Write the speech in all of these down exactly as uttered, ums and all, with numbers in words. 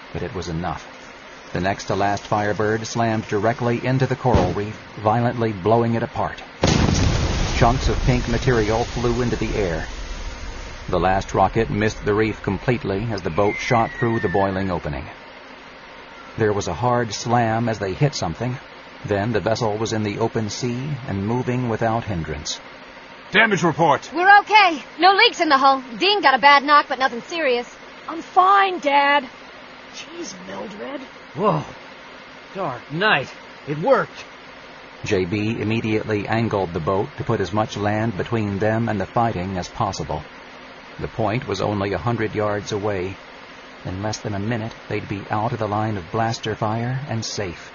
but it was enough. The next to last Firebird slammed directly into the coral reef, violently blowing it apart. Chunks of pink material flew into the air. The last rocket missed the reef completely as the boat shot through the boiling opening. There was a hard slam as they hit something. Then the vessel was in the open sea and moving without hindrance. Damage report. We're okay. No leaks in the hull. Dean got a bad knock, but nothing serious. I'm fine, Dad. Jeez, Mildred. Whoa. Dark night. It worked. J B immediately angled the boat to put as much land between them and the fighting as possible. The point was only a hundred yards away. In less than a minute, they'd be out of the line of blaster fire and safe.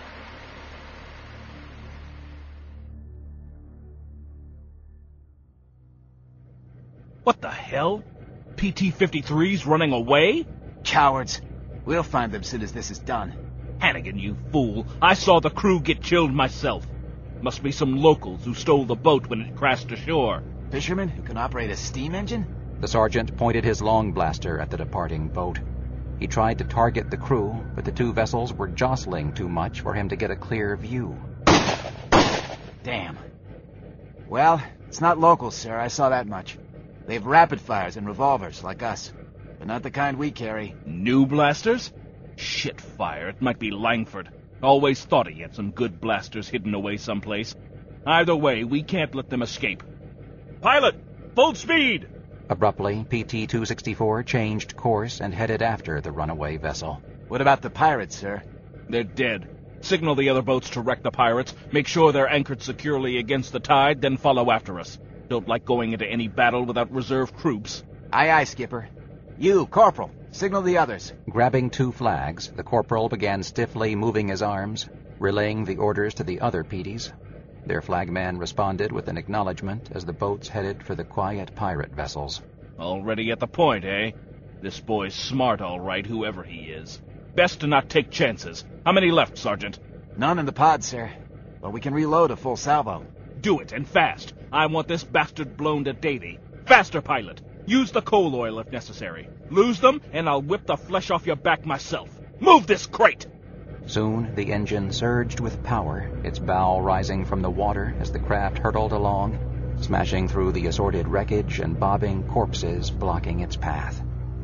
What the hell? P T fifty-three's running away? Cowards. We'll find them soon as this is done. Hannigan, you fool. I saw the crew get killed myself. Must be some locals who stole the boat when it crashed ashore. Fishermen who can operate a steam engine? The sergeant pointed his long blaster at the departing boat. He tried to target the crew, but the two vessels were jostling too much for him to get a clear view. Damn. Well, it's not locals, sir. I saw that much. They have rapid fires and revolvers, like us. But not the kind we carry. New blasters? Shit fire, it might be Langford. Always thought he had some good blasters hidden away someplace. Either way, we can't let them escape. Pilot, full speed! Abruptly, P T two sixty-four changed course and headed after the runaway vessel. What about the pirates, sir? They're dead. Signal the other boats to wreck the pirates, make sure they're anchored securely against the tide, then follow after us. Don't like going into any battle without reserve troops. Aye, aye, Skipper. You, Corporal, signal the others. Grabbing two flags, the corporal began stiffly moving his arms, relaying the orders to the other P Ts. Their flagman responded with an acknowledgement as the boats headed for the quiet pirate vessels. Already at the point, eh? This boy's smart, all right, whoever he is. Best to not take chances. How many left, Sergeant? None in the pod, sir. But we can reload a full salvo. Do it, and fast. I want this bastard blown to Davy. Faster, pilot. Use the coal oil if necessary. Lose them, and I'll whip the flesh off your back myself. Move this crate! Soon the engine surged with power, its bow rising from the water as the craft hurtled along, smashing through the assorted wreckage and bobbing corpses blocking its path.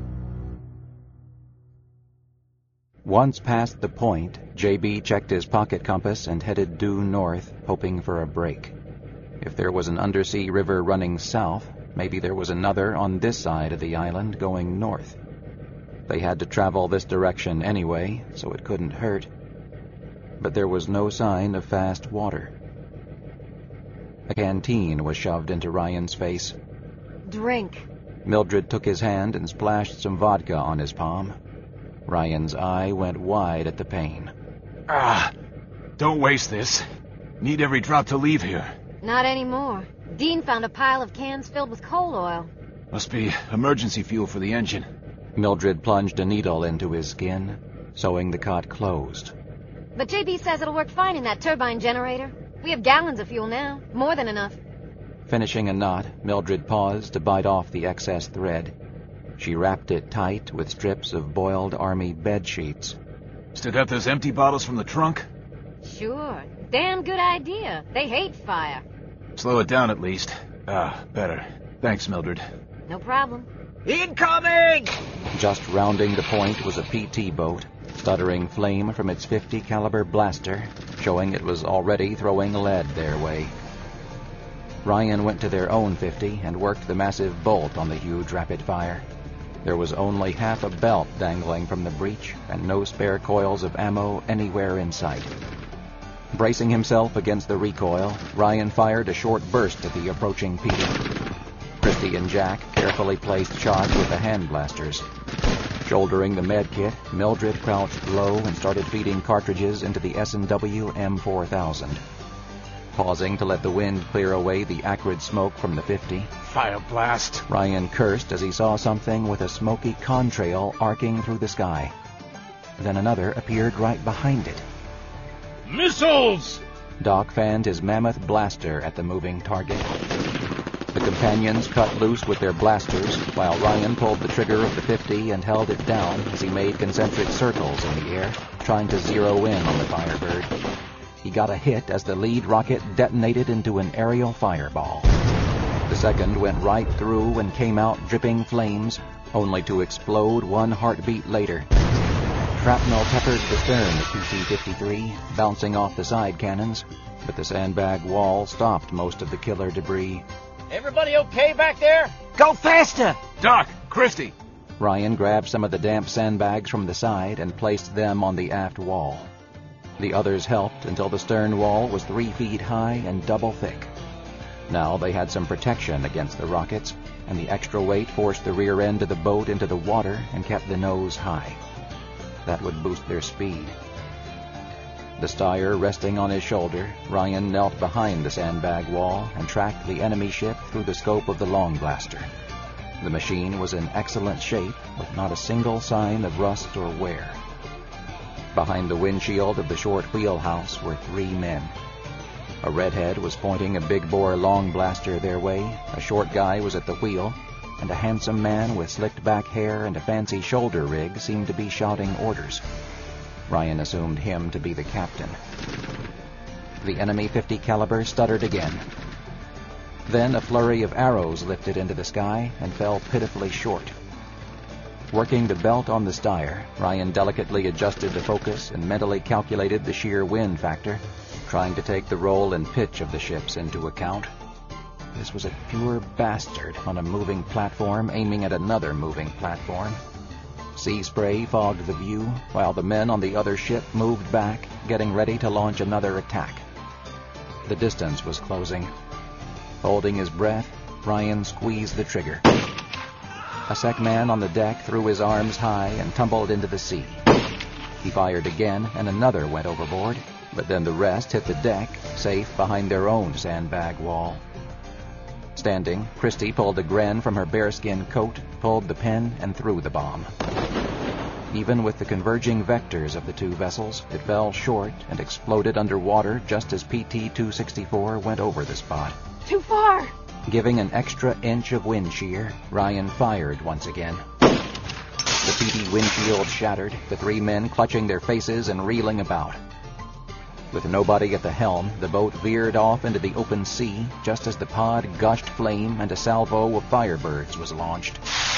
Once past the point, J B checked his pocket compass and headed due north, hoping for a break. If there was an undersea river running south, maybe there was another on this side of the island going north. They had to travel this direction anyway, so it couldn't hurt. But there was no sign of fast water. A canteen was shoved into Ryan's face. Drink. Mildred took his hand and splashed some vodka on his palm. Ryan's eye went wide at the pain. Ah, don't waste this. Need every drop to leave here. Not anymore. Dean found a pile of cans filled with coal oil. Must be emergency fuel for the engine. Mildred plunged a needle into his skin, sewing the cut closed. But J B says it'll work fine in that turbine generator. We have gallons of fuel now. More than enough. Finishing a knot, Mildred paused to bite off the excess thread. She wrapped it tight with strips of boiled army bed sheets. Still got those empty bottles from the trunk? Sure. Damn good idea. They hate fire. Slow it down at least. Ah, better. Thanks, Mildred. No problem. Incoming! Just rounding the point was a P T boat, stuttering flame from its fifty caliber blaster, showing it was already throwing lead their way. Ryan went to their own fifty and worked the massive bolt on the huge rapid fire. There was only half a belt dangling from the breech and no spare coils of ammo anywhere in sight. Bracing himself against the recoil, Ryan fired a short burst at the approaching P T. Christy and Jack carefully placed shots with the hand blasters. Shouldering the med kit, Mildred crouched low and started feeding cartridges into the S and W M four thousand. Pausing to let the wind clear away the acrid smoke from the fifty, Fire blast. Ryan cursed as he saw something with a smoky contrail arcing through the sky. Then another appeared right behind it. Missiles! Doc fanned his mammoth blaster at the moving target. The companions cut loose with their blasters, while Ryan pulled the trigger of the fifty and held it down as he made concentric circles in the air, trying to zero in on the Firebird. He got a hit as the lead rocket detonated into an aerial fireball. The second went right through and came out dripping flames, only to explode one heartbeat later. Shrapnel peppered the stern of P T fifty-three, bouncing off the side cannons, but the sandbag wall stopped most of the killer debris. Everybody okay back there? Go faster! Doc, Christy! Ryan grabbed some of the damp sandbags from the side and placed them on the aft wall. The others helped until the stern wall was three feet high and double thick. Now they had some protection against the rockets, and the extra weight forced the rear end of the boat into the water and kept the nose high. That would boost their speed. The Steyr resting on his shoulder, Ryan knelt behind the sandbag wall and tracked the enemy ship through the scope of the long blaster. The machine was in excellent shape, with not a single sign of rust or wear. Behind the windshield of the short wheelhouse were three men. A redhead was pointing a big-bore long blaster their way, a short guy was at the wheel, and a handsome man with slicked-back hair and a fancy shoulder rig seemed to be shouting orders. Ryan assumed him to be the captain. The enemy fifty caliber stuttered again. Then a flurry of arrows lifted into the sky and fell pitifully short. Working the belt on the Steyr, Ryan delicately adjusted the focus and mentally calculated the sheer wind factor, trying to take the roll and pitch of the ships into account. This was a pure bastard on a moving platform aiming at another moving platform. Sea spray fogged the view, while the men on the other ship moved back, getting ready to launch another attack. The distance was closing. Holding his breath, Ryan squeezed the trigger. A sec man on the deck threw his arms high and tumbled into the sea. He fired again, and another went overboard, but then the rest hit the deck, safe behind their own sandbag wall. Standing, Christy pulled a Gren from her bearskin coat, pulled the pin, and threw the bomb. Even with the converging vectors of the two vessels, it fell short and exploded underwater just as P T two sixty-four went over the spot. Too far! Giving an extra inch of wind shear, Ryan fired once again. The P T windshield shattered, the three men clutching their faces and reeling about. With nobody at the helm, the boat veered off into the open sea just as the pod gushed flame and a salvo of Firebirds was launched.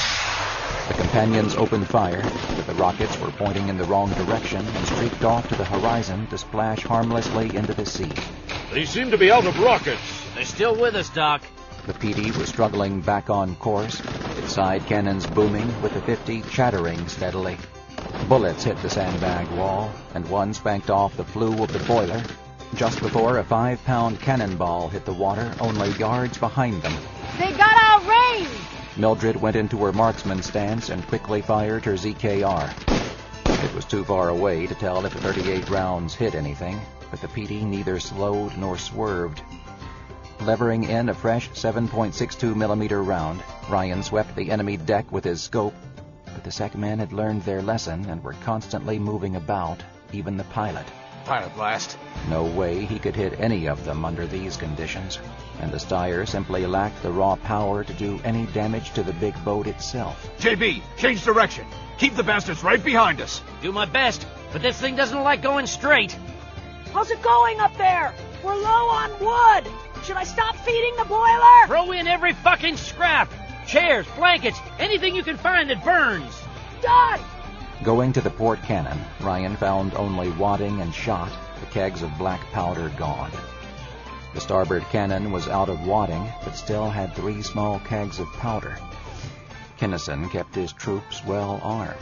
The companions opened fire, but the rockets were pointing in the wrong direction and streaked off to the horizon to splash harmlessly into the sea. They seem to be out of rockets. They're still with us, Doc. The P D was struggling back on course, its side cannons booming, with the fifty chattering steadily. Bullets hit the sandbag wall, and one spanked off the flue of the boiler, just before a five-pound cannonball hit the water only yards behind them. They got our range! Mildred went into her marksman stance and quickly fired her Z K R. It was too far away to tell if the thirty-eight rounds hit anything, but the P D neither slowed nor swerved. Levering in a fresh seven point six two millimeter round, Ryan swept the enemy deck with his scope, but the sec men had learned their lesson and were constantly moving about, even the pilot. Pilot blast. No way he could hit any of them under these conditions, and the Steyr simply lacked the raw power to do any damage to the big boat itself. J B, change direction. Keep the bastards right behind us. Do my best, but this thing doesn't like going straight. How's it going up there? We're low on wood! Should I stop feeding the boiler? Throw in every fucking scrap! Chairs, blankets, anything you can find that burns! Done! Going to the port cannon, Ryan found only wadding and shot, the kegs of black powder gone. The starboard cannon was out of wadding, but still had three small kegs of powder. Kinnison kept his troops well armed.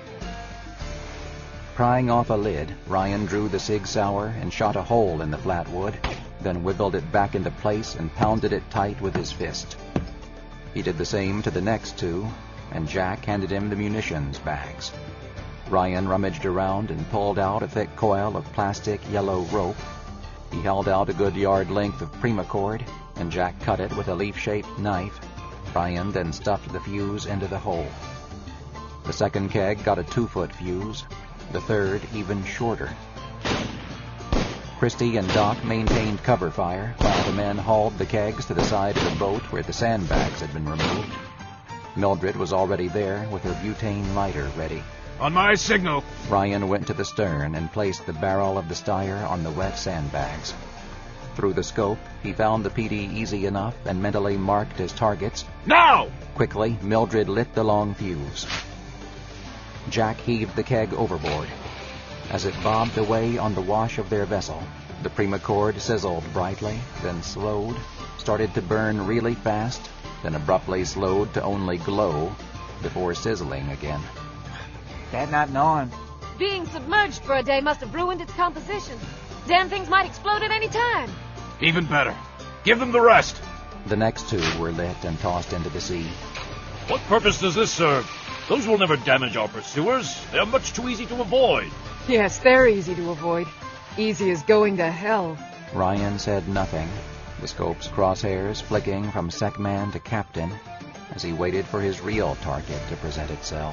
Prying off a lid, Ryan drew the Sig Sauer and shot a hole in the flat wood, then wiggled it back into place and pounded it tight with his fist. He did the same to the next two, and Jack handed him the munitions bags. Ryan rummaged around and pulled out a thick coil of plastic yellow rope. He held out a good yard length of Primacord, and Jack cut it with a leaf-shaped knife. Ryan then stuffed the fuse into the hole. The second keg got a two-foot fuse, the third even shorter. Christie and Doc maintained cover fire while the men hauled the kegs to the side of the boat where the sandbags had been removed. Mildred was already there with her butane lighter ready. On my signal. Ryan went to the stern and placed the barrel of the Steyr on the wet sandbags. Through the scope, he found the P D easy enough and mentally marked his targets. Now! Quickly, Mildred lit the long fuse. Jack heaved the keg overboard. As it bobbed away on the wash of their vessel, the Primacord sizzled brightly, then slowed, started to burn really fast, then abruptly slowed to only glow, before sizzling again. Bad not knowing. Being submerged for a day must have ruined its composition. Damn things might explode at any time. Even better. Give them the rest. The next two were lit and tossed into the sea. What purpose does this serve? Those will never damage our pursuers. They are much too easy to avoid. Yes, they're easy to avoid. Easy as going to hell. Ryan said nothing, the scope's crosshairs flicking from secman to captain as he waited for his real target to present itself.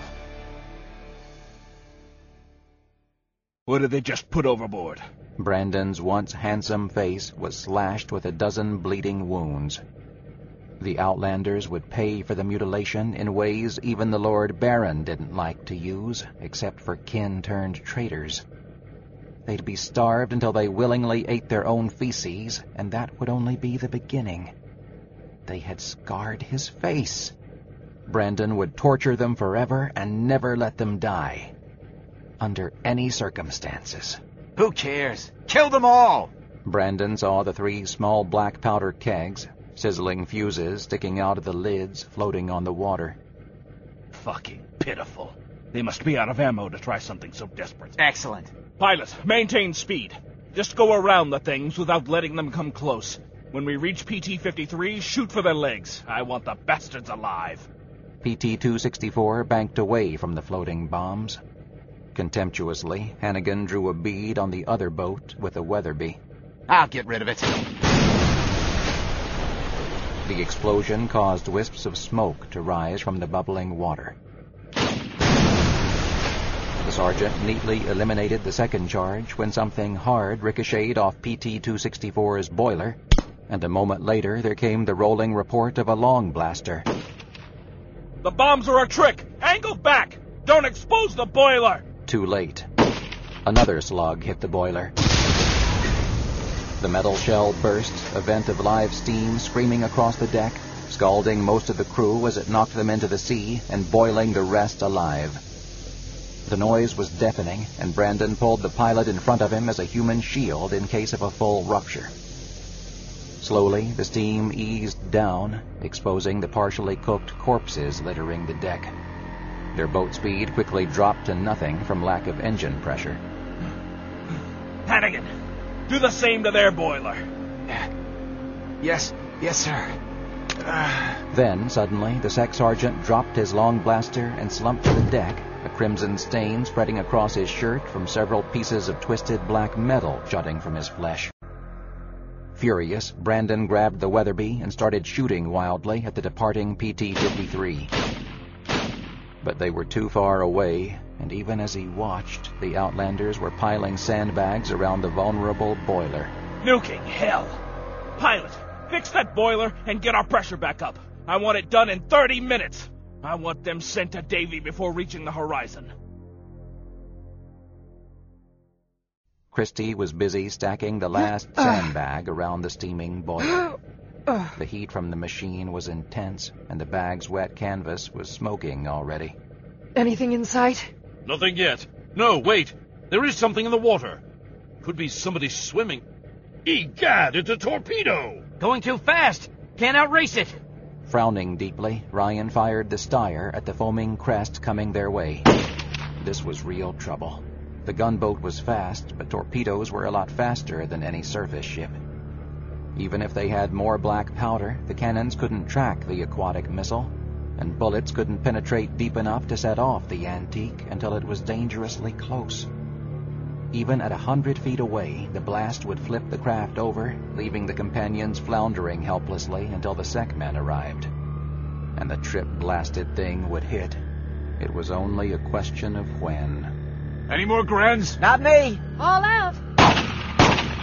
What did they just put overboard? Brandon's once handsome face was slashed with a dozen bleeding wounds. The Outlanders would pay for the mutilation in ways even the Lord Baron didn't like to use, except for kin-turned-traitors. They'd be starved until they willingly ate their own feces, and that would only be the beginning. They had scarred his face. Brandon would torture them forever and never let them die. Under any circumstances. Who cares? Kill them all! Brandon saw the three small black powder kegs, sizzling fuses sticking out of the lids, floating on the water. Fucking pitiful. They must be out of ammo to try something so desperate. Excellent. Pilot, maintain speed. Just go around the things without letting them come close. When we reach P T fifty-three, shoot for their legs. I want the bastards alive. P T two sixty-four banked away from the floating bombs. Contemptuously, Hannigan drew a bead on the other boat with a Weatherby. I'll get rid of it. The explosion caused wisps of smoke to rise from the bubbling water. The sergeant neatly eliminated the second charge when something hard ricocheted off P T two sixty-four's boiler, and a moment later there came the rolling report of a long blaster. The bombs are a trick! Angle back! Don't expose the boiler! Too late. Another slug hit the boiler. The metal shell burst, a vent of live steam screaming across the deck, scalding most of the crew as it knocked them into the sea and boiling the rest alive. The noise was deafening, and Brandon pulled the pilot in front of him as a human shield in case of a full rupture. Slowly, the steam eased down, exposing the partially cooked corpses littering the deck. Their boat speed quickly dropped to nothing from lack of engine pressure. Hannigan, do the same to their boiler. Yes, yes, sir. Uh... Then, suddenly, the sec sergeant dropped his long blaster and slumped to the deck, a crimson stain spreading across his shirt from several pieces of twisted black metal jutting from his flesh. Furious, Brandon grabbed the Weatherby and started shooting wildly at the departing P T fifty-three. But they were too far away, and even as he watched, the Outlanders were piling sandbags around the vulnerable boiler. Nuking hell! Pilot, fix that boiler and get our pressure back up. I want it done in thirty minutes. I want them sent to Davy before reaching the horizon. Christie was busy stacking the last sandbag around the steaming boiler. The heat from the machine was intense, and the bag's wet canvas was smoking already. Anything in sight? Nothing yet. No, wait. There is something in the water. Could be somebody swimming. Egad, it's a torpedo! Going too fast. Can't outrace it. Frowning deeply, Ryan fired the Steyr at the foaming crest coming their way. This was real trouble. The gunboat was fast, but torpedoes were a lot faster than any surface ship. Even if they had more black powder, the cannons couldn't track the aquatic missile, and bullets couldn't penetrate deep enough to set off the antique until it was dangerously close. Even at a hundred feet away, the blast would flip the craft over, leaving the companions floundering helplessly until the secmen arrived. And the trip-blasted thing would hit. It was only a question of when. Any more Grens? Not me! All out!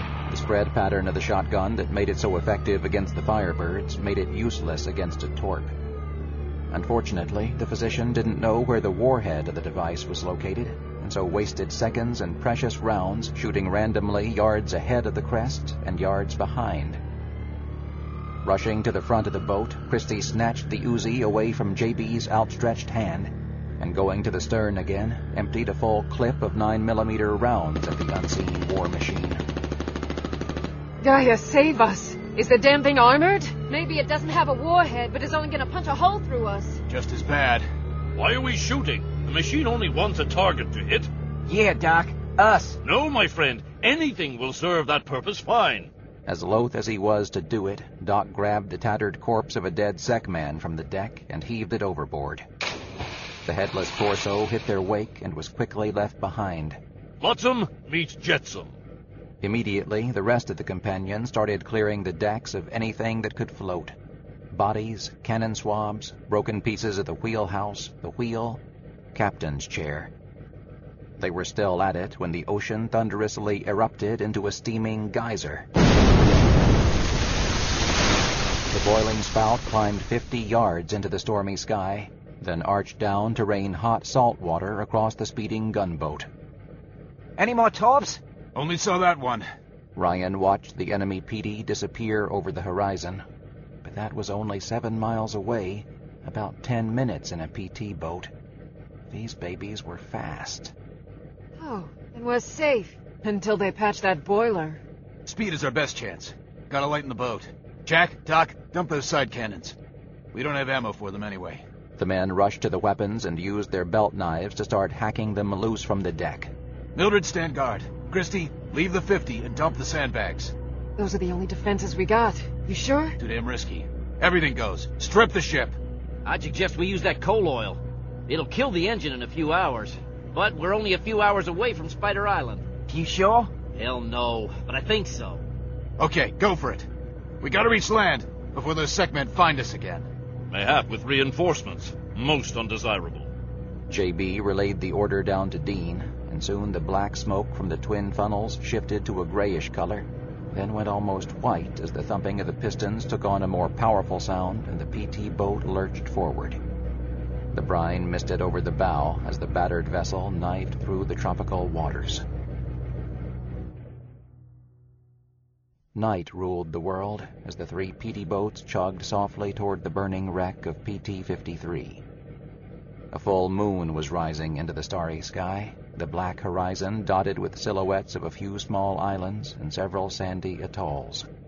spread pattern of the shotgun that made it so effective against the Firebirds made it useless against a Torp. Unfortunately, the physician didn't know where the warhead of the device was located, and so wasted seconds and precious rounds shooting randomly yards ahead of the crest and yards behind. Rushing to the front of the boat, Christie snatched the Uzi away from J B's outstretched hand, and going to the stern again, emptied a full clip of nine millimeter rounds at the unseen war machine. Gaia, save us! Is the damn thing armored? Maybe it doesn't have a warhead, but is only gonna punch a hole through us. Just as bad. Why are we shooting? The machine only wants a target to hit. Yeah, Doc. Us. No, my friend. Anything will serve that purpose fine. As loath as he was to do it, Doc grabbed the tattered corpse of a dead Sekman from the deck and heaved it overboard. The headless torso hit their wake and was quickly left behind. Flotsam meets jetsam. Immediately, the rest of the companions started clearing the decks of anything that could float. Bodies, cannon swabs, broken pieces of the wheelhouse, the wheel, captain's chair. They were still at it when the ocean thunderously erupted into a steaming geyser. The boiling spout climbed fifty yards into the stormy sky, then arched down to rain hot salt water across the speeding gunboat. Any more Torps? Only saw that one. Ryan watched the enemy P D disappear over the horizon, but that was only seven miles away, about ten minutes in a P T boat. These babies were fast. Oh, and we're safe. Until they patch that boiler. Speed is our best chance. Gotta lighten the boat. Jack, Doc, dump those side cannons. We don't have ammo for them anyway. The men rushed to the weapons and used their belt knives to start hacking them loose from the deck. Mildred, stand guard. Christie, leave the fifty and dump the sandbags. Those are the only defenses we got. You sure? Too damn risky. Everything goes. Strip the ship. I'd suggest we use that coal oil. It'll kill the engine in a few hours. But we're only a few hours away from Spider Island. You sure? Hell no, but I think so. Okay, go for it. We gotta reach land before those Sekmen find us again. Mayhap with reinforcements. Most undesirable. J B relayed the order down to Dean, and soon the black smoke from the twin funnels shifted to a grayish color, then went almost white as the thumping of the pistons took on a more powerful sound and the P T boat lurched forward. The brine misted over the bow as the battered vessel knifed through the tropical waters. Night ruled the world as the three P T boats chugged softly toward the burning wreck of P T fifty-three. A full moon was rising into the starry sky, the black horizon dotted with silhouettes of a few small islands and several sandy atolls.